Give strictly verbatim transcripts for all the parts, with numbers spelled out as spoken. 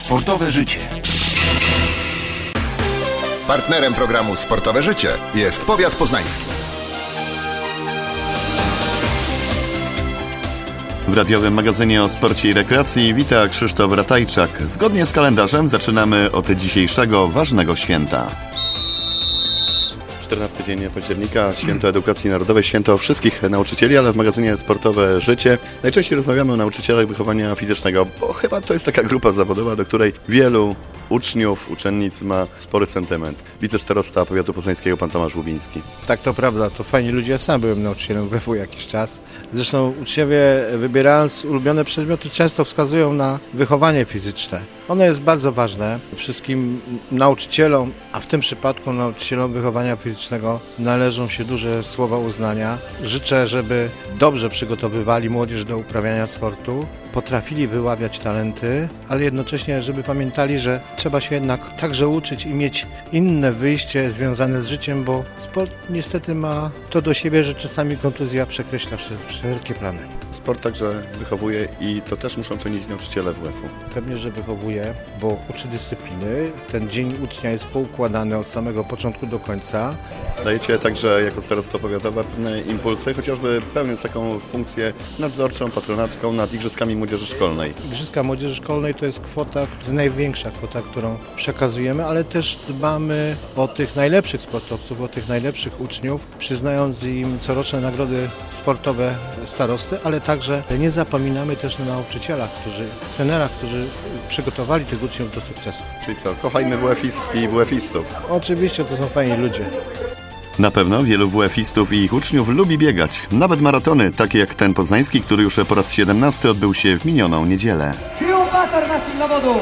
Sportowe życie. Partnerem programu Sportowe życie jest Powiat Poznański. W radiowym magazynie o sporcie i rekreacji wita Krzysztof Ratajczak. Zgodnie z kalendarzem zaczynamy od dzisiejszego ważnego święta. czternasty dzień października, Święto Edukacji Narodowej, święto wszystkich nauczycieli, ale w magazynie Sportowe Życie najczęściej rozmawiamy o nauczycielach wychowania fizycznego, bo chyba to jest taka grupa zawodowa, do której wielu uczniów, uczennic ma spory sentyment. Wicestarosta Powiatu Poznańskiego, pan Tomasz Łubiński. Tak, to prawda, to fajni ludzie. Ja sam byłem nauczycielem W W jakiś czas. Zresztą uczniowie, wybierając ulubione przedmioty, często wskazują na wychowanie fizyczne. Ono jest bardzo ważne. Wszystkim nauczycielom, a w tym przypadku nauczycielom wychowania fizycznego należą się duże słowa uznania. Życzę, żeby dobrze przygotowywali młodzież do uprawiania sportu, potrafili wyławiać talenty, ale jednocześnie, żeby pamiętali, że trzeba się jednak także uczyć i mieć inne wyjście związane z życiem, bo sport niestety ma to do siebie, że czasami kontuzja przekreśla wszelkie plany. Sport także wychowuje i to też muszą czynić nauczyciele W F u. Pewnie, że wychowuje, bo uczy dyscypliny. Ten dzień ucznia jest poukładany od samego początku do końca. Dajecie także jako starosta powiatowa pewne impulsy, chociażby pełniąc taką funkcję nadzorczą, patronacką nad Igrzyskami Młodzieży Szkolnej. Igrzyska Młodzieży Szkolnej to jest kwota, to jest największa kwota, którą przekazujemy, ale też dbamy o tych najlepszych sportowców, o tych najlepszych uczniów, przyznając im coroczne nagrody sportowe starosty, ale także nie zapominamy też na nauczycielach, którzy, trenerach, którzy przygotowali tych uczniów do sukcesu. Czyli co, kochajmy W F istki i W F istów. Oczywiście to są fajni ludzie. Na pewno wielu W F istów i ich uczniów lubi biegać. Nawet maratony, takie jak ten poznański, który już po raz siedemnasty odbył się w minioną niedzielę. Triumfator naszych zawodów,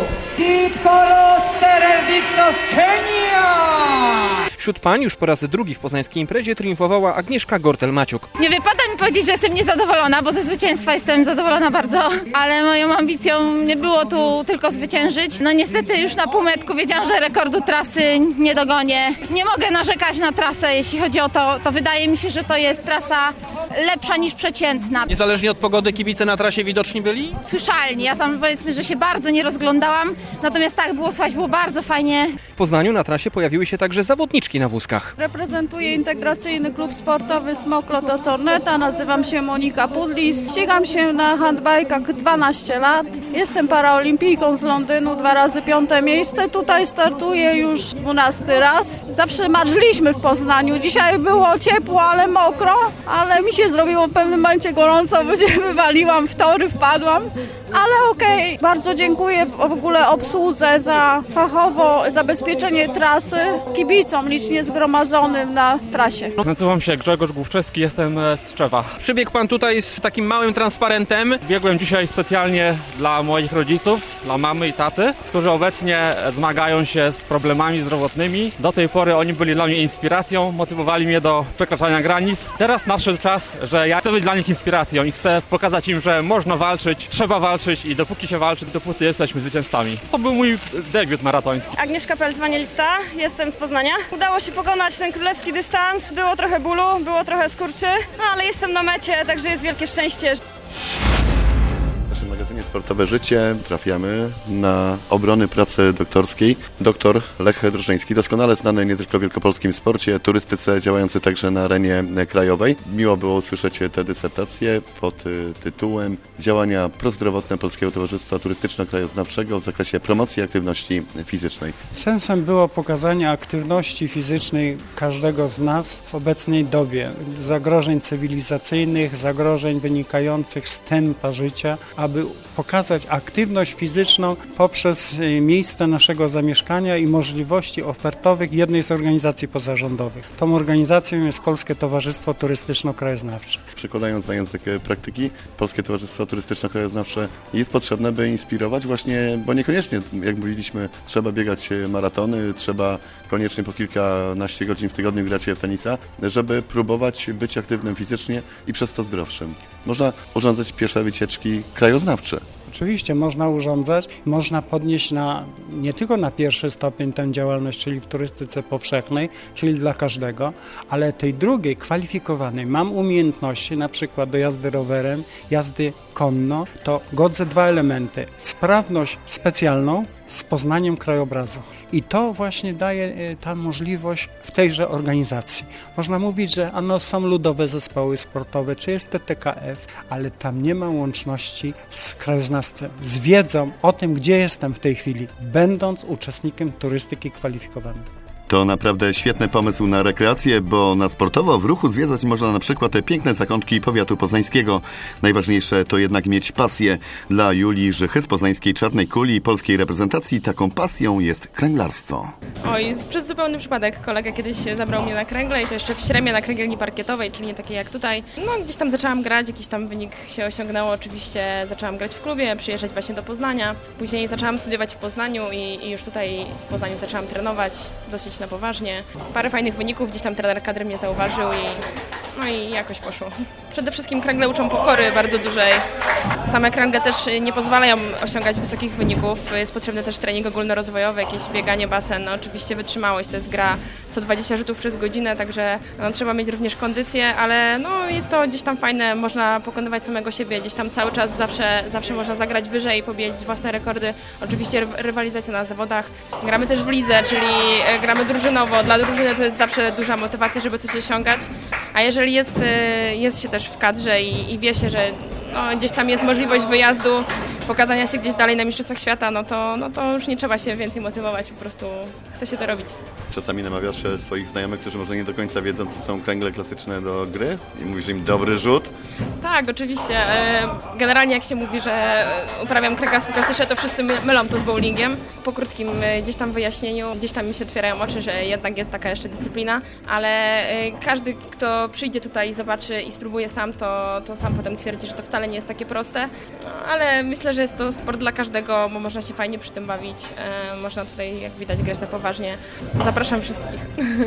Kipkoros Terendixos Kenia! Wśród pań już po raz drugi w poznańskiej imprezie triumfowała Agnieszka Gortel-Maciuk. Nie wypada mi powiedzieć, że jestem niezadowolona, bo ze zwycięstwa jestem zadowolona bardzo, ale moją ambicją nie było tu tylko zwyciężyć. No niestety już na półmetku wiedziałam, że rekordu trasy nie dogonię. Nie mogę narzekać na trasę, jeśli chodzi o to, to wydaje mi się, że to jest trasa lepsza niż przeciętna. Niezależnie od pogody kibice na trasie widoczni byli? Słyszalni, ja tam powiedzmy, że się bardzo nie rozglądałam, natomiast tak było słychać, było bardzo fajnie. W Poznaniu na trasie pojawiły się także zawodniczki na wózkach. Reprezentuję integracyjny klub sportowy Smok Lotos Orneta, nazywam się Monika Pudlis, ścigam się na handbajkach dwanaście lat, jestem paraolimpijką z Londynu, dwa razy piąte miejsce, tutaj startuję już dwunasty raz. Zawsze marzyliśmy w Poznaniu, dzisiaj było ciepło, ale mokro, ale mi się zrobiło w pewnym momencie gorąco, bo się wywaliłam w tory, wpadłam. Ale okej, okay. Bardzo dziękuję w ogóle obsłudze za fachowo zabezpieczenie trasy, kibicom licznie zgromadzonym na trasie. Nazywam się Grzegorz Główczewski, jestem z Tczewa. Przybiegł pan tutaj z takim małym transparentem. Biegłem dzisiaj specjalnie dla moich rodziców, dla mamy i taty, którzy obecnie zmagają się z problemami zdrowotnymi. Do tej pory oni byli dla mnie inspiracją, motywowali mnie do przekraczania granic. Teraz nadszedł czas, że ja chcę być dla nich inspiracją i chcę pokazać im, że można walczyć, trzeba walczyć i dopóki się walczy, dopóty jesteśmy zwycięzcami. To był mój debiut maratoński. Agnieszka Pelc-Wanierista, jestem z Poznania. Udało się pokonać ten królewski dystans, było trochę bólu, było trochę skurczy, no ale jestem na mecie, także jest wielkie szczęście. W naszym magazynie Sportowe Życie trafiamy na obrony pracy doktorskiej. Doktor Lech Drożyński, doskonale znany nie tylko w wielkopolskim sporcie, turystyce, działający także na arenie krajowej. Miło było usłyszeć tę dysertację pod tytułem Działania prozdrowotne Polskiego Towarzystwa Turystyczno-Krajoznawczego w zakresie promocji aktywności fizycznej. Sensem było pokazanie aktywności fizycznej każdego z nas w obecnej dobie. Zagrożeń cywilizacyjnych, zagrożeń wynikających z tempa życia, aby pokazać aktywność fizyczną poprzez miejsce naszego zamieszkania i możliwości ofertowych jednej z organizacji pozarządowych. Tą organizacją jest Polskie Towarzystwo Turystyczno-Krajoznawcze. Przekładając na język praktyki, Polskie Towarzystwo Turystyczno-Krajoznawcze jest potrzebne, by inspirować właśnie, bo niekoniecznie, jak mówiliśmy, trzeba biegać maratony, trzeba koniecznie po kilkanaście godzin w tygodniu grać w tenisa, żeby próbować być aktywnym fizycznie i przez to zdrowszym. Można urządzać piesze wycieczki krajoznawcze. Oczywiście można urządzać, można podnieść na, nie tylko na pierwszy stopień tę działalność, czyli w turystyce powszechnej, czyli dla każdego, ale tej drugiej, kwalifikowanej, mam umiejętności na przykład do jazdy rowerem, jazdy konno, to godzę dwa elementy. Sprawność specjalną, z poznaniem krajobrazu. I to właśnie daje ta możliwość w tejże organizacji. Można mówić, że ano są ludowe zespoły sportowe, czy jest T T K F, ale tam nie ma łączności z krajoznawstwem, z wiedzą o tym, gdzie jestem w tej chwili, będąc uczestnikiem turystyki kwalifikowanej. To naprawdę świetny pomysł na rekreację, bo na sportowo w ruchu zwiedzać można na przykład te piękne zakątki powiatu poznańskiego. Najważniejsze to jednak mieć pasję. Dla Julii Żychy z poznańskiej Czarnej Kuli i polskiej reprezentacji taką pasją jest kręglarstwo. Oj, przez zupełny przypadek kolega kiedyś zabrał mnie na kręgle i to jeszcze w Śremie na kręgielni parkietowej, czyli nie takiej jak tutaj. No gdzieś tam zaczęłam grać, jakiś tam wynik się osiągnęło, oczywiście zaczęłam grać w klubie, przyjeżdżać właśnie do Poznania. Później zaczęłam studiować w Poznaniu i, i już tutaj w Poznaniu zaczęłam trenować dosyć na poważnie. Parę fajnych wyników, gdzieś tam trener kadry mnie zauważył i no i jakoś poszło. Przede wszystkim kręgle uczą pokory bardzo dużej. Same kręgle też nie pozwalają osiągać wysokich wyników. Jest potrzebny też trening ogólnorozwojowy, jakieś bieganie, basen. No, oczywiście wytrzymałość, to jest gra sto dwadzieścia rzutów przez godzinę, także no, trzeba mieć również kondycję, ale no, jest to gdzieś tam fajne, można pokonywać samego siebie, gdzieś tam cały czas zawsze, zawsze można zagrać wyżej i pobiec własne rekordy. Oczywiście rywalizacja na zawodach. Gramy też w lidze, czyli gramy drużynowo. Dla drużyny to jest zawsze duża motywacja, żeby coś osiągać, a jeżeli jest, jest się też w kadrze i, i wie się, że no, gdzieś tam jest możliwość wyjazdu, pokazania się gdzieś dalej na mistrzostwach świata, no to, no to już nie trzeba się więcej motywować, po prostu chce się to robić. Czasami namawiasz swoich znajomych, którzy może nie do końca wiedzą, co są kręgle klasyczne do gry i mówisz im dobry rzut? Tak, oczywiście. Generalnie jak się mówi, że uprawiam kręglarstwo klasyczne, to wszyscy mylą to z bowlingiem. Po krótkim gdzieś tam wyjaśnieniu, gdzieś tam mi się otwierają oczy, że jednak jest taka jeszcze dyscyplina, ale każdy, kto przyjdzie tutaj i zobaczy i spróbuje sam, to, to sam potem twierdzi, że to wcale nie jest takie proste, ale myślę, że jest to sport dla każdego, bo można się fajnie przy tym bawić, można tutaj, jak widać, grać na poważnie. Zapraszam wszystkich.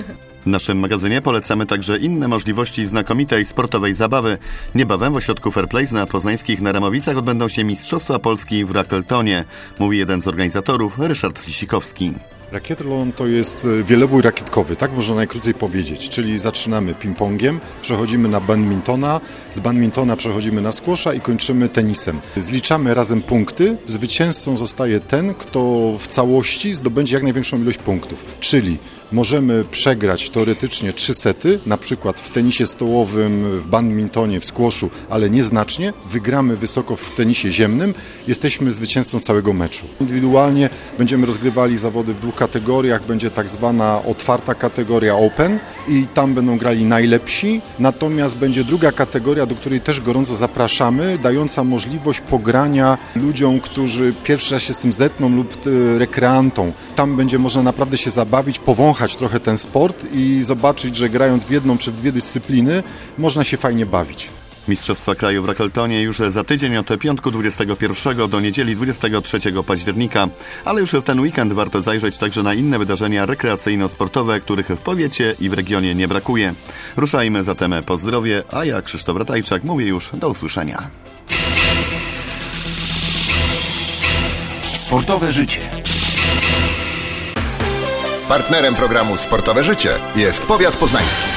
W naszym magazynie polecamy także inne możliwości znakomitej sportowej zabawy. Niebawem w ośrodku Fair Play na poznańskich Naramowicach odbędą się Mistrzostwa Polski w Rackeltonie, mówi jeden z organizatorów, Ryszard Flisikowski. Rakietlon to jest wielobój rakietkowy, tak można najkrócej powiedzieć, czyli zaczynamy ping-pongiem, przechodzimy na badmintona, z badmintona przechodzimy na squasha i kończymy tenisem. Zliczamy razem punkty, zwycięzcą zostaje ten, kto w całości zdobędzie jak największą ilość punktów, czyli możemy przegrać teoretycznie trzy sety, na przykład w tenisie stołowym, w badmintonie, w squashu, ale nieznacznie. Wygramy wysoko w tenisie ziemnym, jesteśmy zwycięzcą całego meczu. Indywidualnie będziemy rozgrywali zawody w dwóch kategoriach, będzie tak zwana otwarta kategoria Open i tam będą grali najlepsi, natomiast będzie druga kategoria, do której też gorąco zapraszamy, dająca możliwość pogrania ludziom, którzy pierwszy raz się z tym zetkną lub rekreantom. Tam będzie można naprawdę się zabawić, powąchać trochę ten sport i zobaczyć, że grając w jedną czy w dwie dyscypliny można się fajnie bawić. Mistrzostwa kraju w Rackeltonie już za tydzień od piątku dwudziestego pierwszego do niedzieli dwudziestego trzeciego października. Ale już w ten weekend warto zajrzeć także na inne wydarzenia rekreacyjno-sportowe, których w powiecie i w regionie nie brakuje. Ruszajmy zatem po zdrowie, a ja, Krzysztof Ratajczak, mówię już do usłyszenia. Sportowe życie. Partnerem programu Sportowe życie jest powiat poznański.